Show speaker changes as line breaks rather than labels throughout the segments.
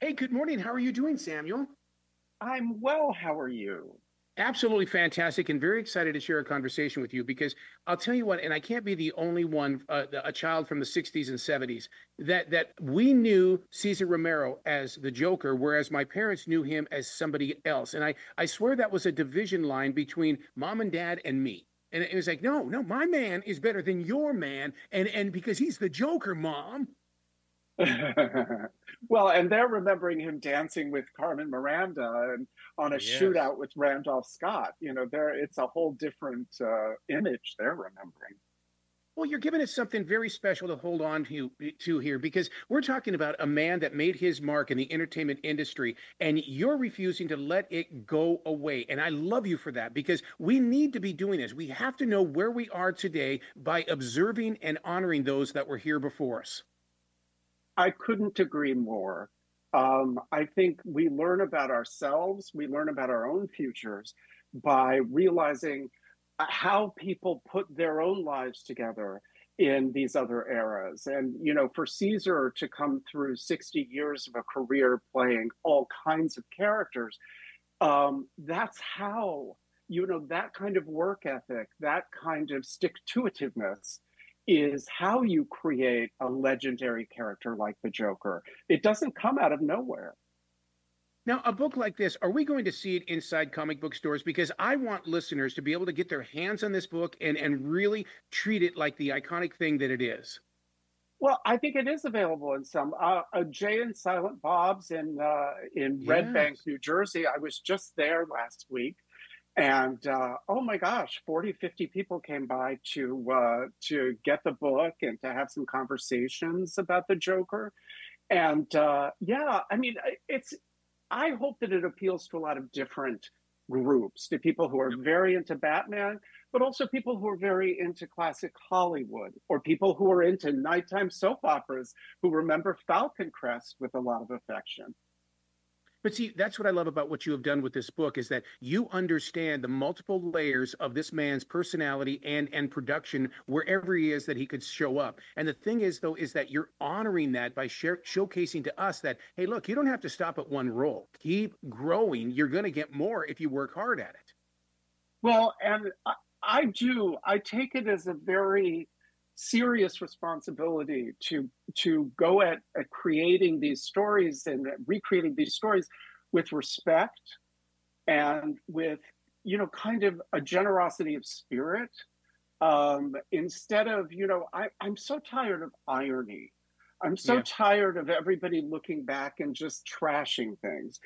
Hey, good morning. How are you doing, Samuel?
I'm well. How are you?
Absolutely fantastic and very excited to share a conversation with you because I'll tell you what, and I can't be the only one, a child from the 60s and 70s, that we knew Cesar Romero as the Joker, whereas my parents knew him as somebody else. And I swear that was a division line between mom and dad and me. And it was like, no, no, my man is better than your man, and because he's the Joker, mom.
Well, and they're remembering him dancing with Carmen Miranda and on a
Yes.
shootout with Randolph Scott. There it's a whole different image they're remembering.
Well, you're giving us something very special to hold on to here because we're talking about a man that made his mark in the entertainment industry, and you're refusing to let it go away. And I love you for that because we need to be doing this. We have to know where we are today by observing and honoring those that were here before us.
I couldn't agree more. I think we learn about ourselves, we learn about our own futures by realizing how people put their own lives together in these other eras. And for Caesar to come through 60 years of a career playing all kinds of characters, that's how that kind of work ethic, that kind of stick to itiveness is how you create a legendary character like the Joker. It doesn't come out of nowhere.
Now, a book like this, are we going to see it inside comic book stores? Because I want listeners to be able to get their hands on this book and really treat it like the iconic thing that it is.
Well, I think it is available in some. Jay and Silent Bob's in Red Bank,
Yes.
New Jersey. I was just there last week, and oh my gosh, 40, 50 people came by to get the book and to have some conversations about the Joker. And yeah, I mean, it's. I hope that it appeals to a lot of different groups, to people who are very into Batman, but also people who are very into classic Hollywood, or people who are into nighttime soap operas who remember Falcon Crest with a lot of affection.
But see, that's what I love about what you have done with this book is that you understand the multiple layers of this man's personality and production wherever he is that he could show up. And the thing is, though, is that you're honoring that by showcasing to us that, hey, look, you don't have to stop at one role. Keep growing. You're going to get more if you work hard at it.
Well, and I do. I take it as a very serious responsibility to go at creating these stories and recreating these stories with respect and with kind of a generosity of spirit. Instead of I'm so tired of irony. I'm so
Yeah.
tired of everybody looking back and just trashing things.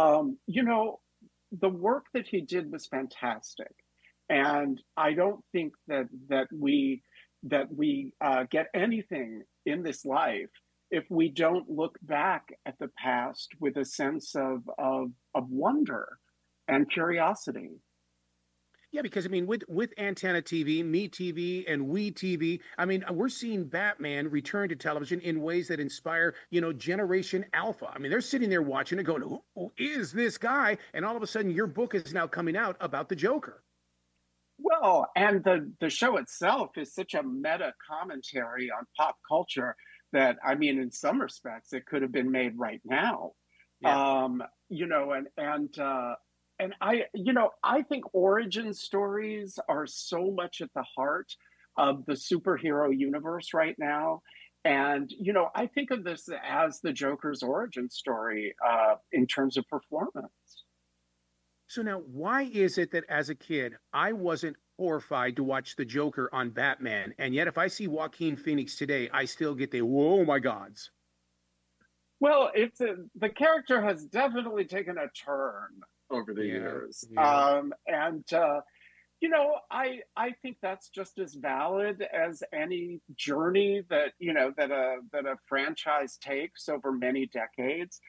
The work that he did was fantastic, and I don't think that we get anything in this life if we don't look back at the past with a sense of wonder and curiosity.
Yeah, because I mean, with Antenna TV, Me TV, and We TV, I mean, we're seeing Batman return to television in ways that inspire, Generation Alpha. I mean, they're sitting there watching and going, who is this guy? And all of a sudden, your book is now coming out about the Joker.
Well, and the show itself is such a meta commentary on pop culture that I mean, in some respects, it could have been made right now.
Yeah.
And I think origin stories are so much at the heart of the superhero universe right now. And I think of this as the Joker's origin story in terms of performance.
So now, why is it that as a kid, I wasn't horrified to watch the Joker on Batman, and yet if I see Joaquin Phoenix today, I still get the whoa, my gods.
Well, the character has definitely taken a turn over the
Yeah,
years,
yeah.
and I think that's just as valid as any journey that a franchise takes over many decades.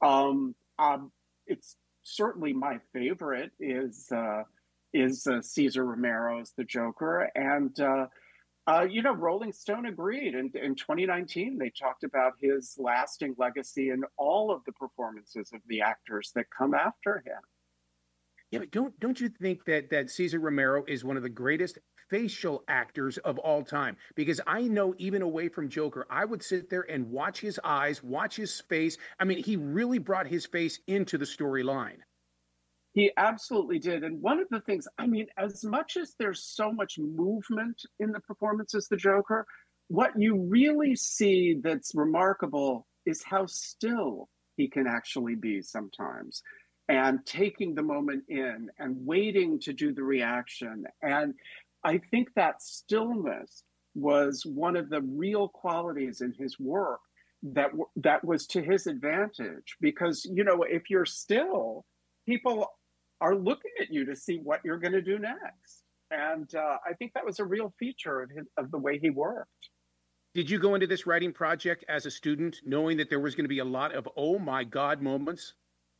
It's certainly my favorite is Cesar Romero's The Joker, and Rolling Stone agreed. And in 2019, they talked about his lasting legacy in all of the performances of the actors that come after him.
Yeah, but don't you think that Cesar Romero is one of the greatest facial actors of all time? Because I know even away from Joker, I would sit there and watch his eyes, watch his face. I mean, he really brought his face into the storyline.
He absolutely did. And one of the things, I mean, as much as there's so much movement in the performance as the Joker, what you really see that's remarkable is how still he can actually be sometimes, and taking the moment in and waiting to do the reaction. And I think that stillness was one of the real qualities in his work that was to his advantage, because if you're still, people are looking at you to see what you're going to do next. And I think that was a real feature of the way he worked.
Did you go into this writing project as a student knowing that there was going to be a lot of oh my God moments?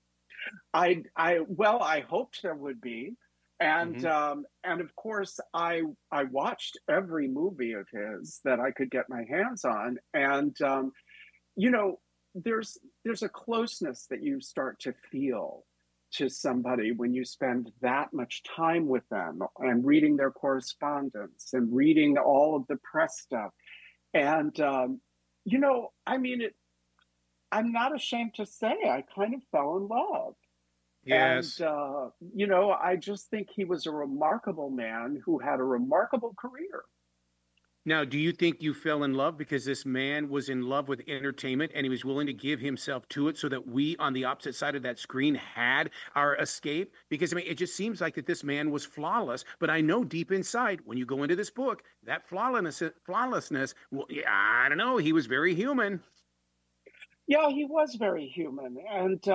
Well, I hoped there would be, and
Hmm.
of course, I watched every movie of his that I could get my hands on, and you know, there's a closeness that you start to feel to somebody when you spend that much time with them and reading their correspondence and reading all of the press stuff. And I mean, I'm not ashamed to say I kind of fell in love. And
Yes.
I just think he was a remarkable man who had a remarkable career.
Now, do you think you fell in love because this man was in love with entertainment and he was willing to give himself to it so that we on the opposite side of that screen had our escape? Because I mean, it just seems like that this man was flawless, but I know deep inside when you go into this book, that flawlessness, well, yeah, I don't know, he was very human.
Yeah, he was very human. And,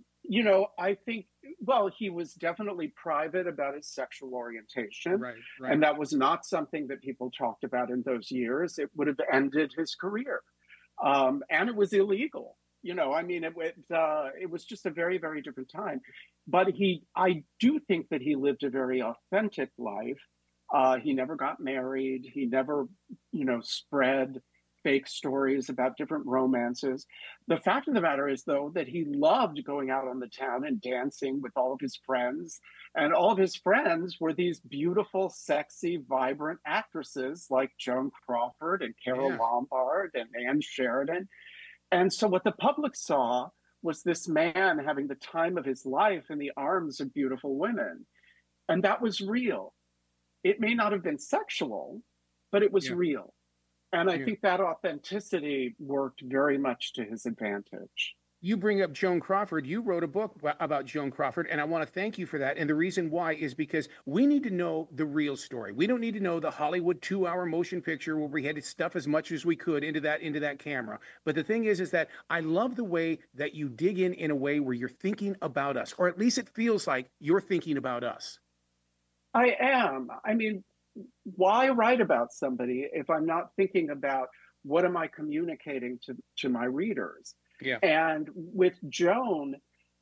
I think, well, he was definitely private about his sexual orientation.
Right, right.
And that was not something that people talked about in those years. It would have ended his career. And it was illegal. I mean, it was just a very, very different time. But I do think that he lived a very authentic life. He never got married. He never, spread fake stories about different romances. The fact of the matter is, though, that he loved going out on the town and dancing with all of his friends. And all of his friends were these beautiful, sexy, vibrant actresses like Joan Crawford and Carol
Yeah.
Lombard and Anne Sheridan. And so what the public saw was this man having the time of his life in the arms of beautiful women. And that was real. It may not have been sexual, but it was
Yeah.
real. And I
Yeah.
think that authenticity worked very much to his advantage.
You bring up Joan Crawford. You wrote a book about Joan Crawford, and I want to thank you for that. And the reason why is because we need to know the real story. We don't need to know the Hollywood 2 hour motion picture where we had to stuff as much as we could into that camera. But the thing is that I love the way that you dig in a way where you're thinking about us, or at least it feels like you're thinking about us.
I am. I mean, why write about somebody if I'm not thinking about what am I communicating to my readers?
Yeah.
And with Joan,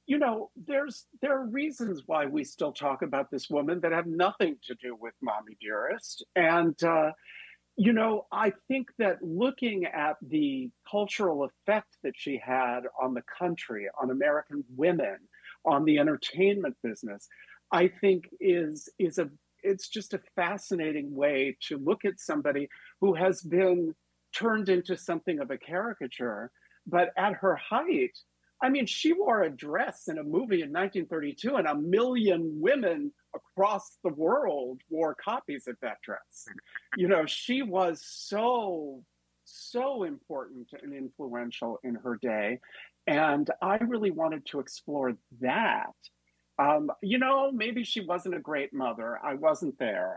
there are reasons why we still talk about this woman that have nothing to do with Mommy Dearest. And I think that looking at the cultural effect that she had on the country, on American women, on the entertainment business, I think is a it's just a fascinating way to look at somebody who has been turned into something of a caricature. But at her height, I mean, she wore a dress in a movie in 1932, and a million women across the world wore copies of that dress. She was so, so important and influential in her day. And I really wanted to explore that. Maybe she wasn't a great mother. I wasn't there.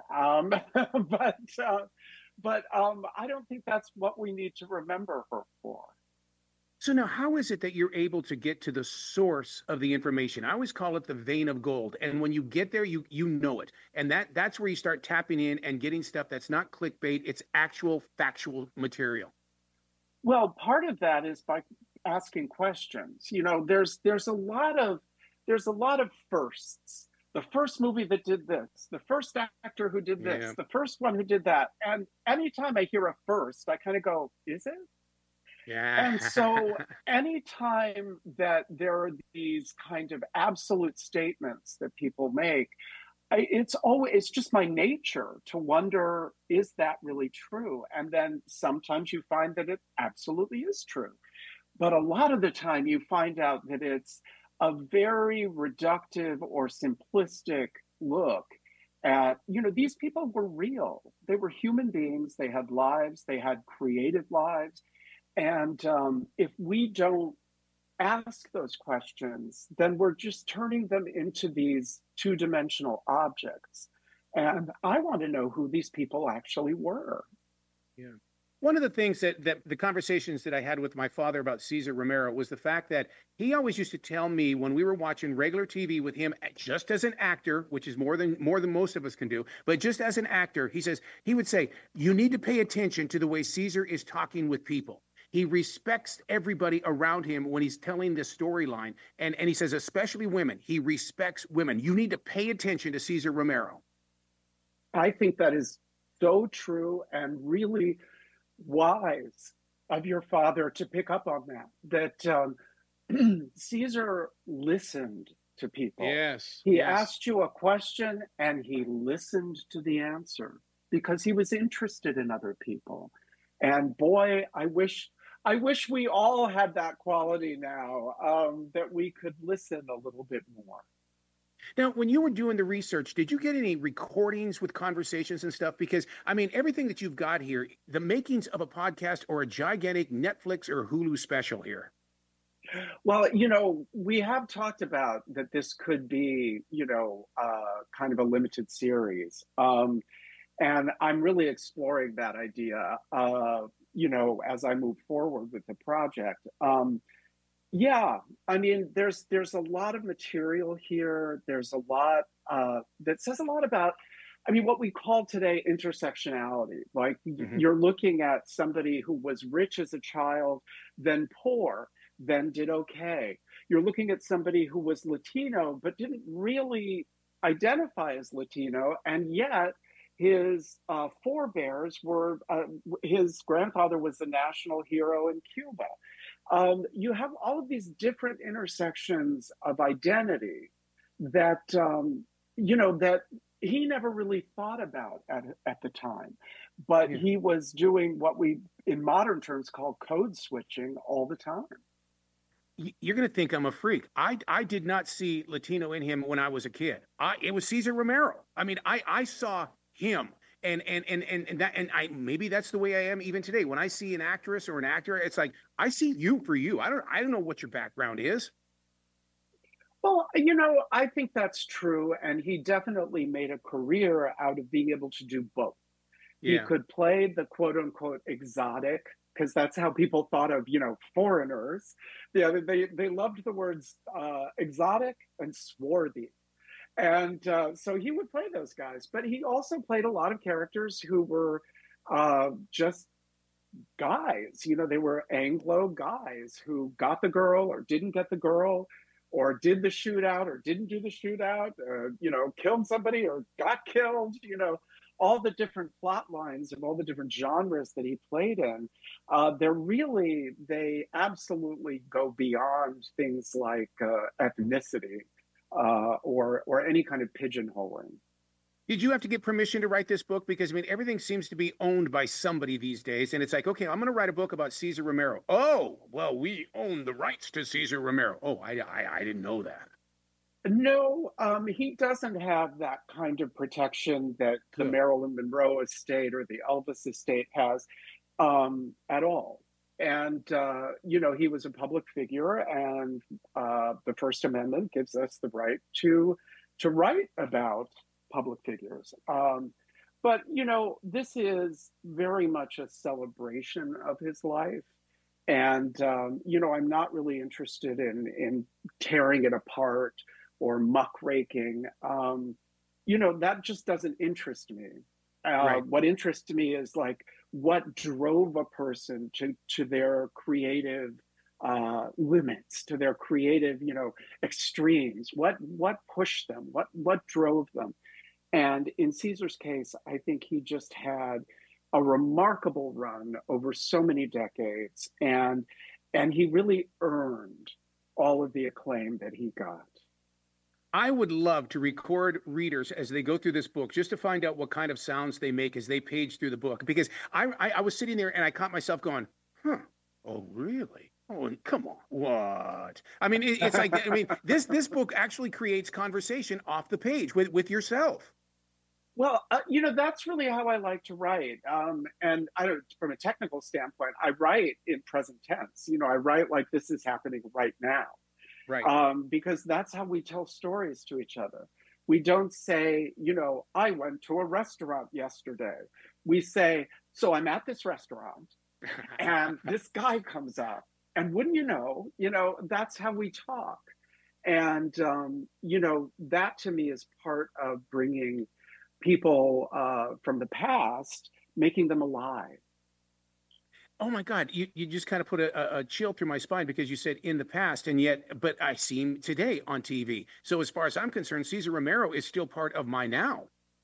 But I don't think that's what we need to remember her for.
So now, how is it that you're able to get to the source of the information? I always call it the vein of gold. And when you get there, you know it. And that's where you start tapping in and getting stuff that's not clickbait, it's actual factual material.
Well, part of that is by asking questions. There's a lot of firsts. The first movie that did this, the first actor who did this,
Yeah.
the first one who did that. And anytime I hear a first, I kind of go, is it?
Yeah.
And so anytime that there are these kind of absolute statements that people make, it's just my nature to wonder, is that really true? And then sometimes you find that it absolutely is true. But a lot of the time you find out that it's a very reductive or simplistic look at, these people were real. They were human beings. They had lives. They had creative lives. And if we don't ask those questions, then we're just turning them into these two-dimensional objects. And I want to know who these people actually were.
Yeah. One of the things that the conversations that I had with my father about Cesar Romero was the fact that he always used to tell me when we were watching regular TV with him, just as an actor, which is more than most of us can do, but just as an actor, he would say, you need to pay attention to the way Caesar is talking with people. He respects everybody around him when he's telling this storyline. And he says, especially women, he respects women. You need to pay attention to Cesar Romero.
I think that is so true and really wise of your father to pick up on that Caesar listened to people.
Yes,
He
yes.
asked you a question and he listened to the answer because he was interested in other people. And boy, I wish we all had that quality now, that we could listen a little bit more.
Now, when you were doing the research, did you get any recordings with conversations and stuff? Because, I mean, everything that you've got here, the makings of a podcast or a gigantic Netflix or Hulu special here.
Well, we have talked about that this could be, kind of a limited series. And I'm really exploring that idea, as I move forward with the project. Yeah, I mean, there's a lot of material here. There's a lot that says a lot about, I mean, what we call today intersectionality. Like
Hmm.
you're looking at somebody who was rich as a child, then poor, then did okay. You're looking at somebody who was Latino but didn't really identify as Latino, and yet his forebears were his grandfather was the national hero in Cuba. You have all of these different intersections of identity that that he never really thought about at the time, but
Yeah.
he was doing what we in modern terms call code switching all the time.
You're going to think I'm a freak. I did not see Latino in him when I was a kid. It was Cesar Romero. I mean, I saw him. And I maybe that's the way I am even today. When I see an actress or an actor, it's like I see you for you. I don't know what your background is.
Well, I think that's true, and he definitely made a career out of being able to do both. He
Yeah.
could play the quote unquote exotic because that's how people thought of foreigners. Yeah, they loved the words exotic and swarthy, and so he would play those guys. But he also played a lot of characters who were just guys. They were Anglo guys who got the girl or didn't get the girl, or did the shootout or didn't do the shootout, killed somebody or got killed, all the different plot lines of all the different genres that he played in. They absolutely go beyond things like ethnicity or any kind of pigeonholing.
Did you have to get permission to write this book? Because I mean, everything seems to be owned by somebody these days, and it's like, okay, I'm going to write a book about Cesar Romero. Oh, well, we own the rights to Cesar Romero. Oh, I didn't know that.
No, he doesn't have that kind of protection that the
Good.
Marilyn Monroe estate or the Elvis estate has at all. And, he was a public figure, and the First Amendment gives us the right to write about public figures. But, this is very much a celebration of his life. And, I'm not really interested in tearing it apart or muckraking. That just doesn't interest me.
Right.
What interests me is like what drove a person to their creative limits, to their creative, extremes. What pushed them? What drove them? And in Caesar's case, I think he just had a remarkable run over so many decades, and he really earned all of the acclaim that he got.
I would love to record readers as they go through this book just to find out what kind of sounds they make as they page through the book. Because I was sitting there and I caught myself going, huh, oh, really? Oh, come on. What? I mean, it's like, I mean, this book actually creates conversation off the page with yourself.
Well, that's really how I like to write. And I don't, from a technical standpoint, I write in present tense. I write like this is happening right now,
Right.
because that's how we tell stories to each other. We don't say, I went to a restaurant yesterday. We say, so I'm at this restaurant and this guy comes up. And wouldn't that's how we talk. And, that to me is part of bringing people from the past, making them alive.
Oh my God, you just kind of put a chill through my spine because you said in the past, and yet, but I see him today on TV. So as far as I'm concerned, Cesar Romero is still part of my now.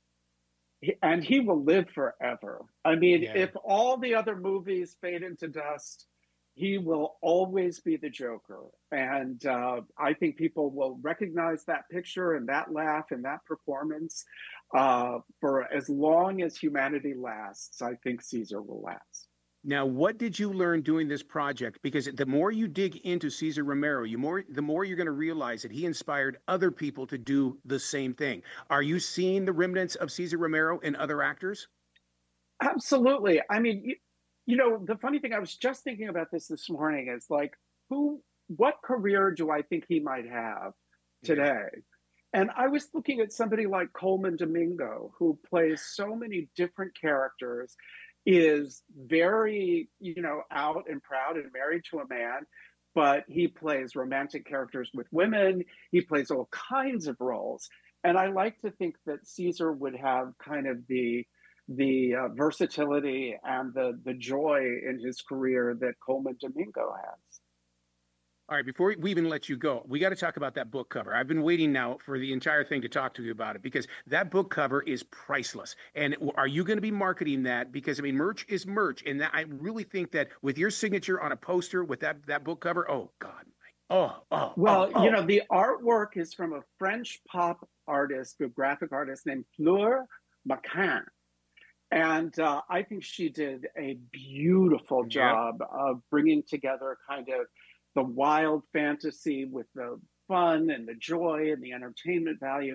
And he will live forever. I mean,
Yeah.
if all the other movies fade into dust, he will always be the Joker. And I think people will recognize that picture and that laugh and that performance for as long as humanity lasts. I think Caesar will last.
Now, what did you learn doing this project? Because the more you dig into Cesar Romero, the more you're going to realize that he inspired other people to do the same thing. Are you seeing the remnants of Cesar Romero in other actors?
Absolutely. I mean, the funny thing, I was just thinking about this morning is like, what career do I think he might have
Yeah.
today? And I was looking at somebody like Coleman Domingo, who plays so many different characters, is very, out and proud and married to a man, but he plays romantic characters with women. He plays all kinds of roles. And I like to think that Caesar would have kind of the versatility and the joy in his career that Coleman Domingo has.
All right, before we even let you go, we got to talk about that book cover. I've been waiting now for the entire thing to talk to you about it because that book cover is priceless. And are you going to be marketing that? Because I mean, merch is merch, and I really think that with your signature on a poster with that book cover, oh God,
Well,
oh.
the artwork is from a French pop artist, a graphic artist named Fleur Macan. And I think she did a beautiful
Yep.
job of bringing together kind of the wild fantasy with the fun and the joy and the entertainment value.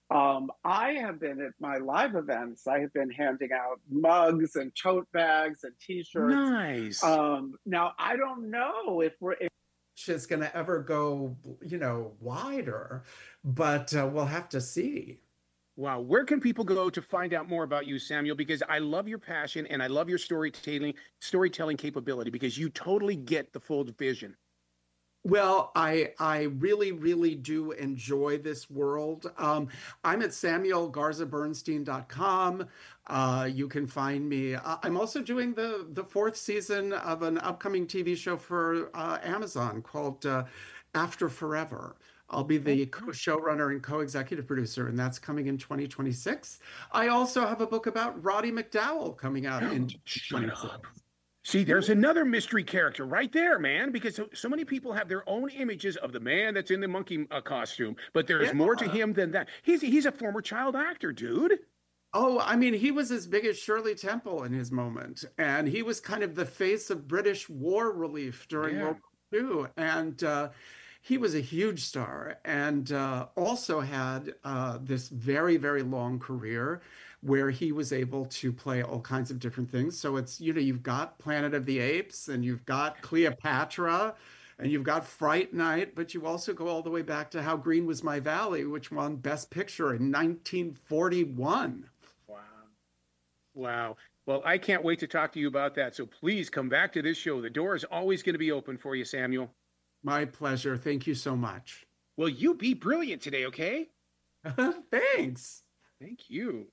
I have been at my live events, I have been handing out mugs and tote bags and t-shirts.
Nice.
Now, I don't know if is going to ever go, wider, but we'll have to see.
Wow. Where can people go to find out more about you, Samuel? Because I love your passion and I love your storytelling capability because you totally get the full vision.
Well, I really, really do enjoy this world. I'm at samuelgarzabernstein.com. You can find me. I'm also doing the fourth season of an upcoming TV show for Amazon called After Forever. I'll be the co-showrunner and co-executive producer, and that's coming in 2026. I also have a book about Roddy McDowall coming out in
Shut
2026.
up. See, there's another mystery character right there, man, because so many people have their own images of the man that's in the monkey costume, but there's more to
Yeah.
him than that. He's a former child actor, dude.
Oh, I mean, he was as big as Shirley Temple in his moment, and he was kind of the face of British war relief during
Yeah.
World War II. And he was a huge star, and also had this very, very long career where he was able to play all kinds of different things. So it's, you've got Planet of the Apes, and you've got Cleopatra, and you've got Fright Night, but you also go all the way back to How Green Was My Valley, which won Best Picture in 1941.
Wow. Wow. Well, I can't wait to talk to you about that. So please come back to this show. The door is always going to be open for you, Samuel.
My pleasure. Thank you so much.
Well, you be brilliant today, okay?
Thanks.
Thank you.